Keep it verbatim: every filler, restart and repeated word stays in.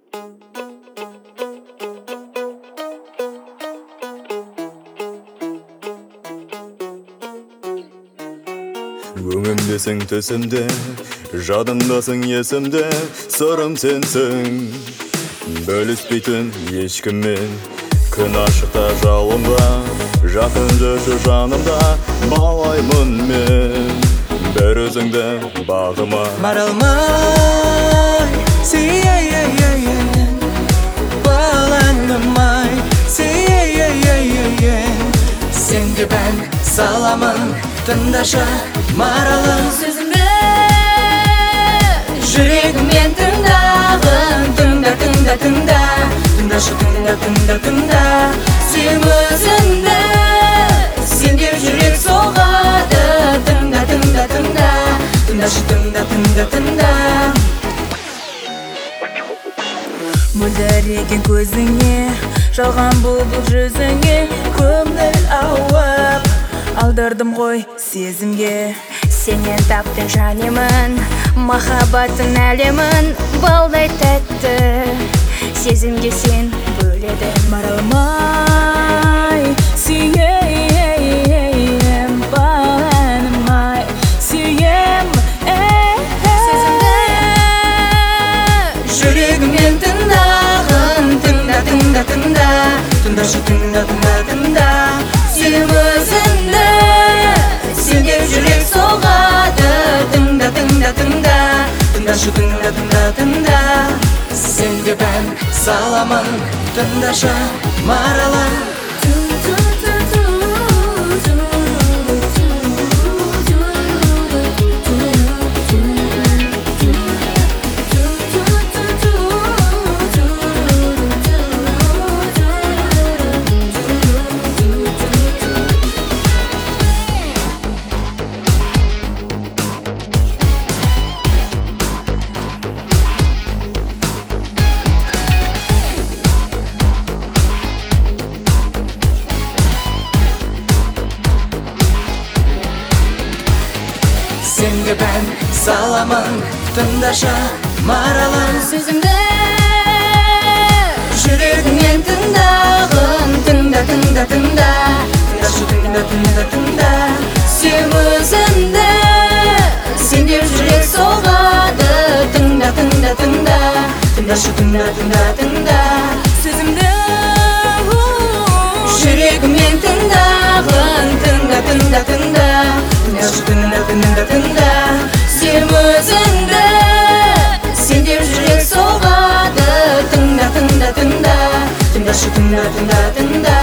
Өңімдесің түсімде, жадымдасың есімде, сырым сенсің. Бөліспейтін ешкіммен, күн ашықта жауында, жақын жүрші жанымда, балаймын мен. Бір өзіңді бағыма Маралмай, сүйейейейейен, баланымай, сүйейейейейен. Сенге бән саламын, тыңдашы маралым сөзімді жүрегіммен тыңдағын. Тыңда, тыңда, тыңда, Тыңдашы, тыңда, тыңда, тыңда. сен өзіңді, сенде жүрек соғады. Тыңда, тыңда, тыңда, Тыңдашы, тыңда, тыңда, тыңда. Мөлдіреген көзіңе, жалған бұлбұл жүзіңе, көңіл ауып алдырдым ғой сезімге. Сенен таптың жанымын, махаббаттың әлемін, балдай тәтті сезімге сен бөледің. Маралмай, сүйейем, баланымай, сүйем. сөзімді жүрегіммен тыңдағын. Тыңда, тыңда, тыңда, Тыңдашы, тыңда, тыңда, тыңда. сен өзіңді, сенде жүрек соғады. Тыңда, тыңда, тыңда, Тыңдашы, тыңда, тыңда, тыңда. Сенге бән саламын, тыңдашы маралым. Сенге бән саламын, тыңдашы маралым. сөзімді жүрегіммен тыңдағын. Тыңда, тыңда, тыңда, Тыңдашы, тыңда, тыңда, тыңда. сен өзіңді, сенде жүрек соғады. Тыңда, тыңда, тыңда, Тыңдашы, тыңда, тыңда, тыңда. сөзімді жүрегіммен тыңдағын. Тыңда, тыңда, тыңда, Тыңдашы, тыңда, тыңда, тыңда. сен өзіңді, сенде жүрек соғады. Тыңда, тыңда, тыңда, Тыңдашы, тыңда, тыңда, тыңда.